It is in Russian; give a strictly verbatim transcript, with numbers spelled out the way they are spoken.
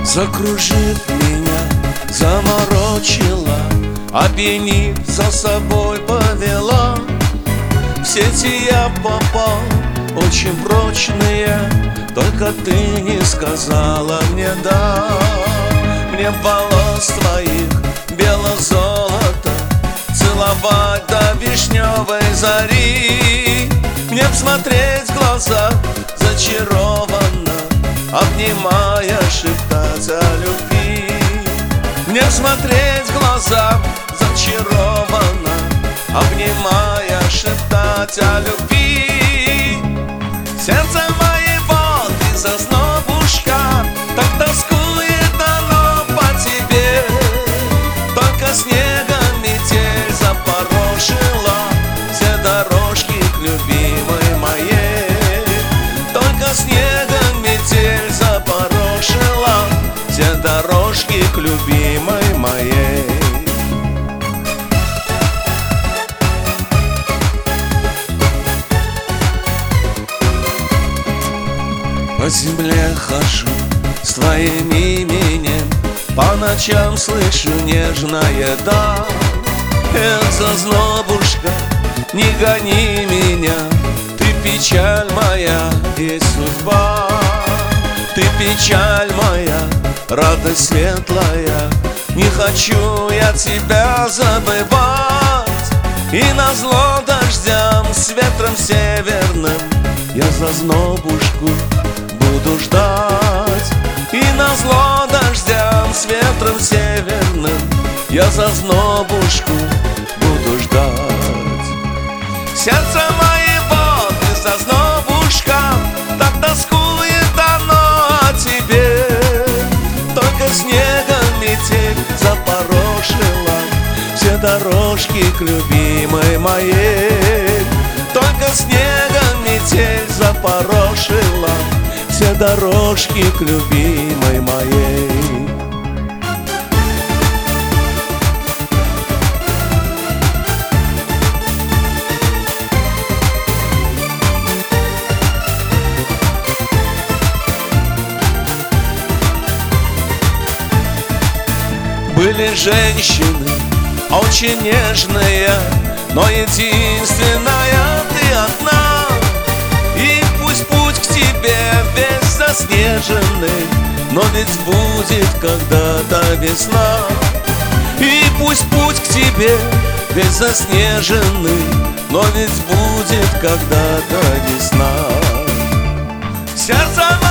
Закружив меня, заморочила, опьянив, за собой повела. В сети я попал, очень прочные, только ты не сказала мне да. Мне волос твоих бело-золото целовать до вишневой зари. Мне б смотреть в глаза зачарованно, обнимая, шептать о любви. Мне б смотреть в глаза зачарованно, обнимая, шептать о любви. Сердце моего ты зазнобушка, так тоскует оно по тебе. Только снегом метель запорошила все дорожки к любимой моей. Только снегом метель запорошила все дорожки к любимой моей. По земле хожу с твоим именем, по ночам слышу нежное «да». Эх, зазнобушка, не гони меня, ты печаль моя и судьба. Ты печаль моя, радость светлая, не хочу я тебя забывать. И назло дождям с ветром северным я зазнобушку буду ждать. И назло дождям с ветром северным я зазнобушку буду ждать. Сердце моего ты зазнобушка, так тоскует оно о тебе. Только снегом метель запорошила все дорожки к любимой моей. Только снегом метель запорошила все дорожки к любимой моей. Были женщины очень нежные, но единственная ты одна. И пусть путь к тебе весь заснеженный, но ведь будет когда-то весна. И пусть путь к тебе весь заснеженный, но ведь будет когда-то весна. Сердце